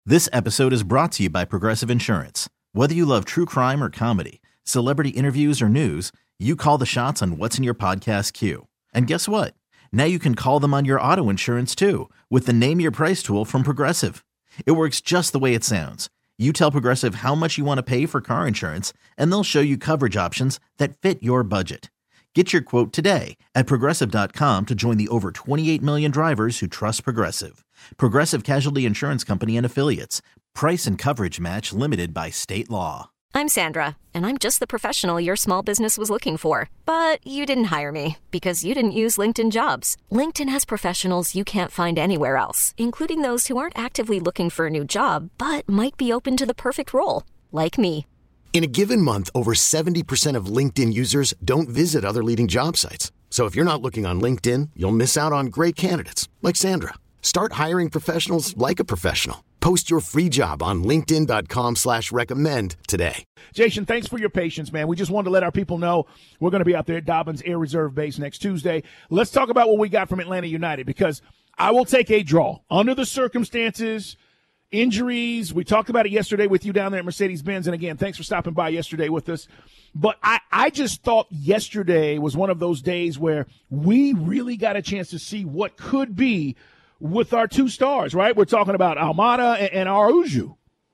This episode is brought to you by Progressive Insurance. Whether you love true crime or comedy, celebrity interviews or news, you call the shots on what's in your podcast queue. And guess what? Now you can call them on your auto insurance too with the Name Your Price tool from Progressive. It works just the way it sounds. You tell Progressive how much you want to pay for car insurance, and they'll show you coverage options that fit your budget. Get your quote today at Progressive.com to join the over 28 million drivers who trust Progressive. Progressive Casualty Insurance Company and Affiliates. Price and coverage match limited by state law. I'm Sandra, and I'm just the professional your small business was looking for. But you didn't hire me because you didn't use LinkedIn Jobs. LinkedIn has professionals you can't find anywhere else, including those who aren't actively looking for a new job, but might be open to the perfect role, like me. In a given month, over 70% of LinkedIn users don't visit other leading job sites. So if you're not looking on LinkedIn, you'll miss out on great candidates like Sandra. Start hiring professionals like a professional. Post your free job on linkedin.com/recommend today. Jason, thanks for your patience, man. We just wanted to let our people know we're going to be out there at Dobbins Air Reserve Base next Tuesday. Let's talk about what we got from Atlanta United, because I will take a draw. Under the circumstances, injuries, we talked about it yesterday with you down there at Mercedes-Benz. And again, thanks for stopping by yesterday with us. But I just thought yesterday was one of those days where we really got a chance to see what could be with our two stars, right? We're talking about Almada and Araujo.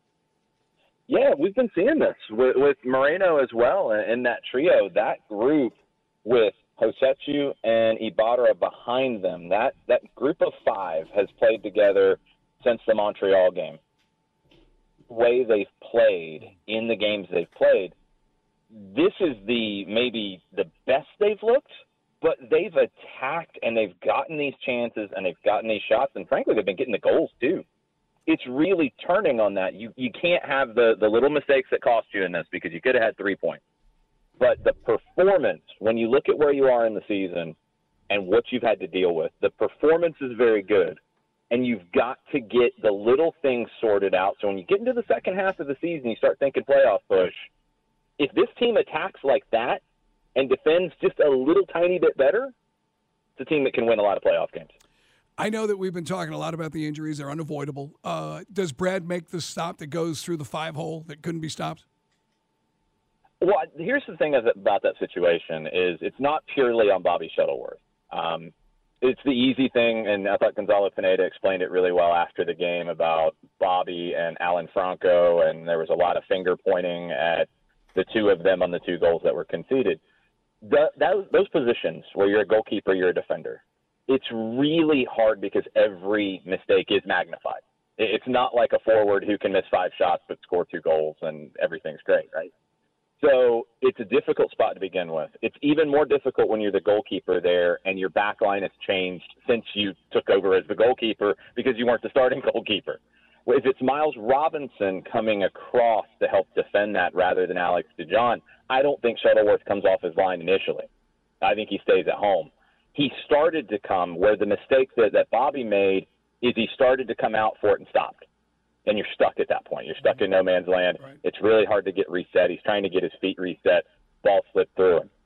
Yeah, we've been seeing this with Moreno as well in that trio. That group with Hosechu and Ibarra behind them, that group of five has played together since the Montreal game. The way they've played in the games they've played, this is maybe the best they've looked, but they've attacked and they've gotten these chances and they've gotten these shots, and frankly, they've been getting the goals too. It's really turning on that. You can't have the little mistakes that cost you in this, because you could have had 3 points. But the performance, when you look at where you are in the season and what you've had to deal with, the performance is very good. And you've got to get the little things sorted out. So when you get into the second half of the season, you start thinking playoff push. If this team attacks like that and defends just a little tiny bit better, it's a team that can win a lot of playoff games. I know that we've been talking a lot about the injuries. They're unavoidable. Does Brad make the stop that goes through the 5-hole that couldn't be stopped? Well, here's the thing about that situation is it's not purely on Bobby Shuttleworth. It's the easy thing, and I thought Gonzalo Pineda explained it really well after the game about Bobby and Alan Franco, and there was a lot of finger pointing at the two of them on the 2 goals that were conceded. Those positions where you're a goalkeeper, you're a defender, it's really hard because every mistake is magnified. It's not like a forward who can miss 5 shots but score 2 goals and everything's great, right? So it's a difficult spot to begin with. It's even more difficult when you're the goalkeeper there and your back line has changed since you took over as the goalkeeper because you weren't the starting goalkeeper. If it's Miles Robinson coming across to help defend that rather than Alex DeJohn, I don't think Shuttleworth comes off his line initially. I think he stays at home. He started to come where the mistake that Bobby made is he started to come out for it and stopped. And you're stuck at that point. You're stuck in no man's land. Right. It's really hard to get reset. He's trying to get his feet reset. Ball slipped through him.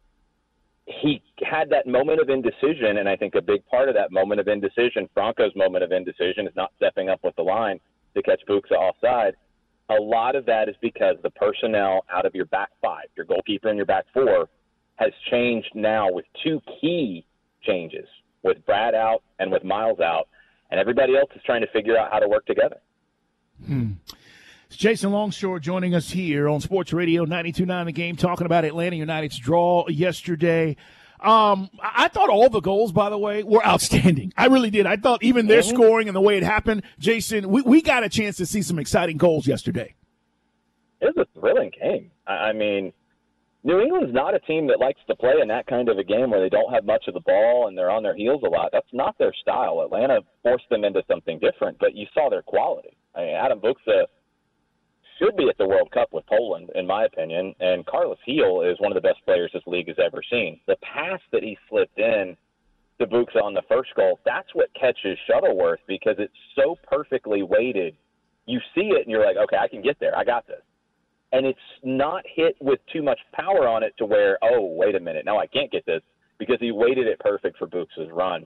He had that moment of indecision, and I think a big part of that moment of indecision, Franco's moment of indecision, is not stepping up with the line to catch Buxa offside. A lot of that is because the personnel out of your back 5, your goalkeeper and your back 4, has changed now with 2 key changes, with Brad out and with Miles out, and everybody else is trying to figure out how to work together. It's Jason Longshore joining us here on Sports Radio 92.9 The Game, talking about Atlanta United's draw yesterday. I thought all the goals, by the way, were outstanding. I really did. I thought even their scoring and the way it happened, Jason, we got a chance to see some exciting goals yesterday. It was a thrilling game. I mean, New England's not a team that likes to play in that kind of a game where they don't have much of the ball and they're on their heels a lot. That's not their style. Atlanta forced them into something different, but you saw their quality. I mean, Adam Buxa should be at the World Cup with Poland, in my opinion, and Carlos Gil is one of the best players this league has ever seen. The pass that he slipped in to Buxa on the first goal, that's what catches Shuttleworth because it's so perfectly weighted. You see it and you're like, okay, I can get there. I got this. And it's not hit with too much power on it to where, oh, wait a minute, now I can't get this, because he weighted it perfect for Buxa's run.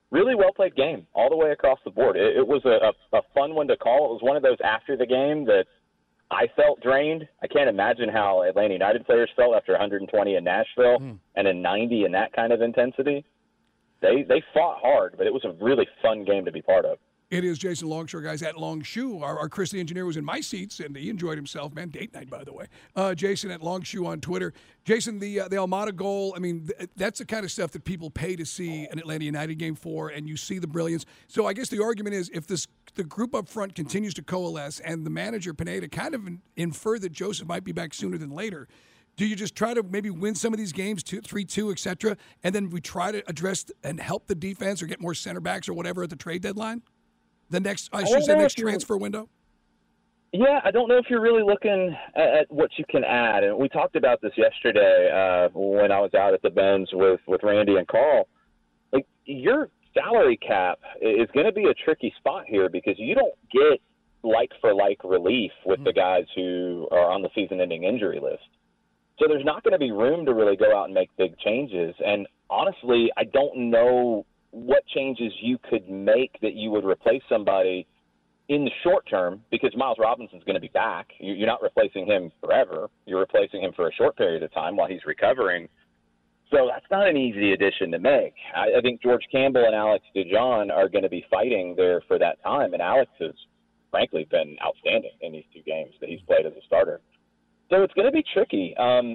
really well-played game all the way across the board. It was a fun one to call. It was one of those after the game that I felt drained. I can't imagine how Atlanta United players felt after 120 in Nashville and in 90 in that kind of intensity. They fought hard, but it was a really fun game to be part of. It is Jason Longshore, guys, at Longshoe. Our Chris, the engineer, was in my seats, and he enjoyed himself, man. Date night, by the way. Jason at Longshoe on Twitter. Jason, the Almada goal, I mean, that's the kind of stuff that people pay to see an Atlanta United game for, and you see the brilliance. So I guess the argument is if the group up front continues to coalesce and the manager, Pineda, kind of inferred that Joseph might be back sooner than later, do you just try to maybe win some of these games, 3-2, et cetera, and then we try to address and help the defense or get more center backs or whatever at the trade deadline? The next transfer window? Yeah, I don't know if you're really looking at what you can add. And we talked about this yesterday when I was out at the Benz with Randy and Carl. Like, your salary cap is going to be a tricky spot here because you don't get like-for-like relief with the guys who are on the season-ending injury list. So there's not going to be room to really go out and make big changes. And honestly, I don't know what changes you could make that you would replace somebody in the short term, because Miles Robinson's going to be back. You're not replacing him forever. You're replacing him for a short period of time while he's recovering. So that's not an easy addition to make. I think George Campbell and Alex DeJohn are going to be fighting there for that time, and Alex has, frankly, been outstanding in these two games that he's played as a starter. So it's going to be tricky.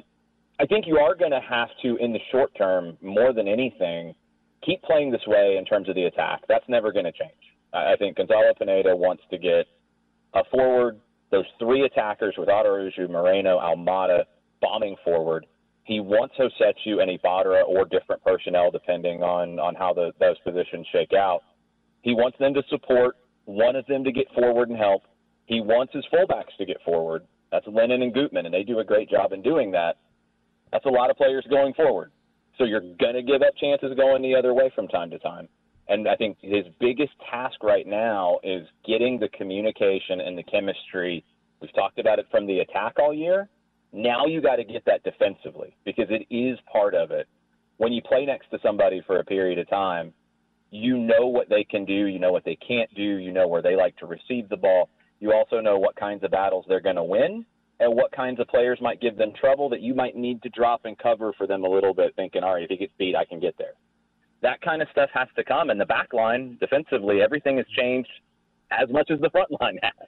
I think you are going to have to, in the short term, more than anything, keep playing this way in terms of the attack. That's never going to change. I think Gonzalo Pineda wants to get a forward, those three attackers with Araujo, Moreno, Almada bombing forward. He wants Hosechu and Ibarra or different personnel depending on how those positions shake out. He wants them to support, one of them to get forward and help. He wants his fullbacks to get forward. That's Lennon and Gutman, and they do a great job in doing that. That's a lot of players going forward. So you're going to give up chances going the other way from time to time. And I think his biggest task right now is getting the communication and the chemistry. We've talked about it from the attack all year. Now you got to get that defensively because it is part of it. When you play next to somebody for a period of time, you know what they can do. You know what they can't do. You know where they like to receive the ball. You also know what kinds of battles they're going to win and what kinds of players might give them trouble that you might need to drop and cover for them a little bit, thinking, all right, if he gets beat, I can get there. That kind of stuff has to come. And the back line, defensively, everything has changed as much as the front line has.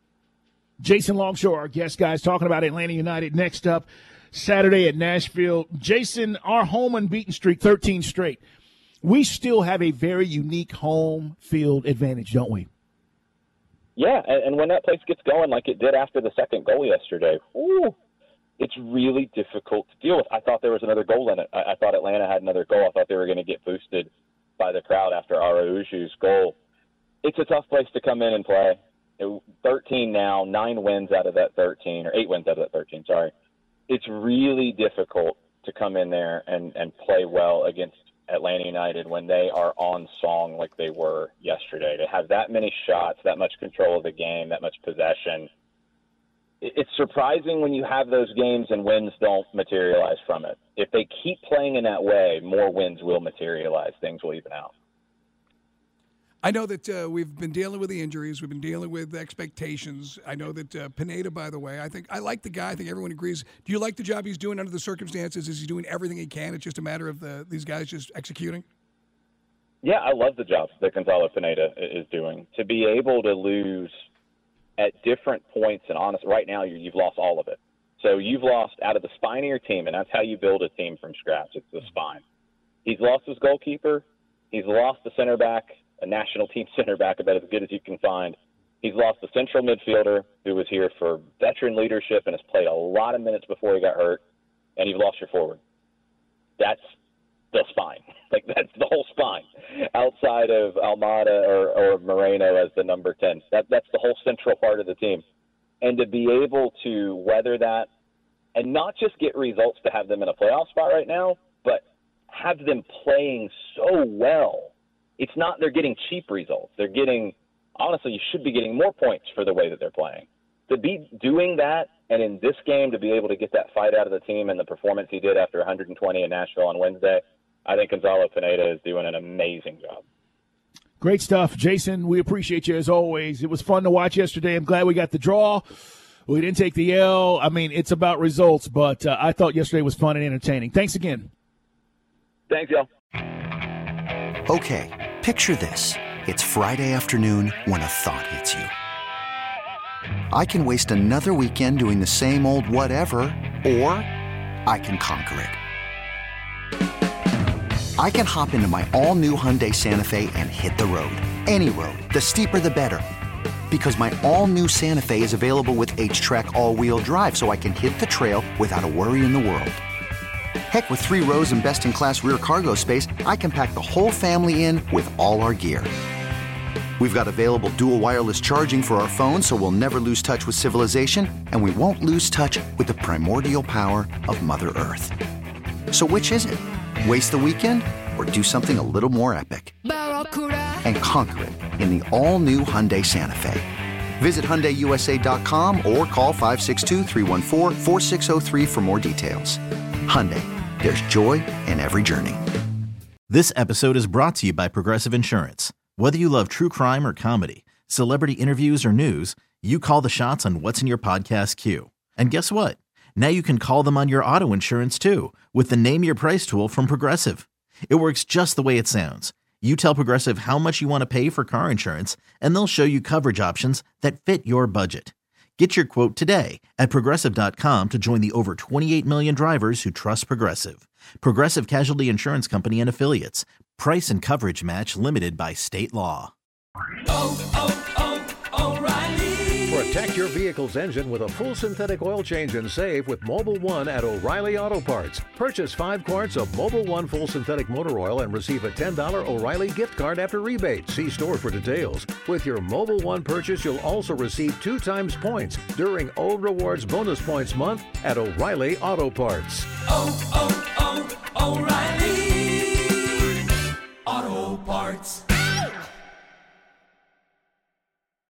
Jason Longshore, our guest, guys, talking about Atlanta United next up Saturday at Nashville. Jason, our home unbeaten streak, 13 straight. We still have a very unique home field advantage, don't we? Yeah, and when that place gets going like it did after the second goal yesterday, it's really difficult to deal with. I thought there was another goal in it. I thought Atlanta had another goal. I thought they were going to get boosted by the crowd after Araujo's goal. It's a tough place to come in and play. 13 now, 9 wins out of that 13, or 8 wins out of that 13, sorry. It's really difficult to come in there and play well against Atlanta United when they are on song like they were yesterday. To have that many shots, that much control of the game, that much possession. It's surprising when you have those games and wins don't materialize from it. If they keep playing in that way, more wins will materialize. Things will even out. I know that we've been dealing with the injuries. We've been dealing with expectations. I know that Pineda, by the way, I like the guy. I think everyone agrees. Do you like the job he's doing under the circumstances? Is he doing everything he can? It's just a matter of these guys just executing? Yeah, I love the job that Gonzalo Pineda is doing. To be able to lose at different points, and honest, right now you've lost all of it. So you've lost out of the spine of your team, and that's how you build a team from scratch. It's the spine. He's lost his goalkeeper. He's lost the center back, a national team center back about as good as you can find. He's lost the central midfielder who was here for veteran leadership and has played a lot of minutes before he got hurt, and you've lost your forward. That's the spine. Like, that's the whole spine outside of Almada or Moreno as the number 10. That's the whole central part of the team. And to be able to weather that and not just get results to have them in a playoff spot right now, but have them playing so well. It's not they're getting cheap results. They're getting, honestly, you should be getting more points for the way that they're playing. To be doing that, and in this game to be able to get that fight out of the team and the performance he did after 120 in Nashville on Wednesday, I think Gonzalo Pineda is doing an amazing job. Great stuff, Jason. We appreciate you as always. It was fun to watch yesterday. I'm glad we got the draw. We didn't take the L. I mean, it's about results, but I thought yesterday was fun and entertaining. Thanks again. Thanks, y'all. Okay, picture this. It's Friday afternoon when a thought hits you. I can waste another weekend doing the same old whatever, or I can conquer it. I can hop into my all-new Hyundai Santa Fe and hit the road. Any road. The steeper, the better. Because my all-new Santa Fe is available with H-Track all-wheel drive, so I can hit the trail without a worry in the world. Heck, with 3 rows and best-in-class rear cargo space, I can pack the whole family in with all our gear. We've got available dual wireless charging for our phones, so we'll never lose touch with civilization, and we won't lose touch with the primordial power of Mother Earth. So which is it? Waste the weekend or do something a little more epic? And conquer it in the all-new Hyundai Santa Fe. Visit HyundaiUSA.com or call 562-314-4603 for more details. Hyundai, there's joy in every journey. This episode is brought to you by Progressive Insurance. Whether you love true crime or comedy, celebrity interviews or news, you call the shots on what's in your podcast queue. And guess what? Now you can call them on your auto insurance too with the Name Your Price tool from Progressive. It works just the way it sounds. You tell Progressive how much you want to pay for car insurance, and they'll show you coverage options that fit your budget. Get your quote today at Progressive.com to join the over 28 million drivers who trust Progressive. Progressive Casualty Insurance Company and Affiliates. Price and coverage match limited by state law. O'Reilly. Protect your vehicle's engine with a full synthetic oil change and save with Mobil 1 at O'Reilly Auto Parts. Purchase 5 quarts of Mobil 1 full synthetic motor oil and receive a $10 O'Reilly gift card after rebate. See store for details. With your Mobil 1 purchase, you'll also receive 2 times points during O Rewards Bonus Points Month at O'Reilly Auto Parts. O'Reilly Auto Parts.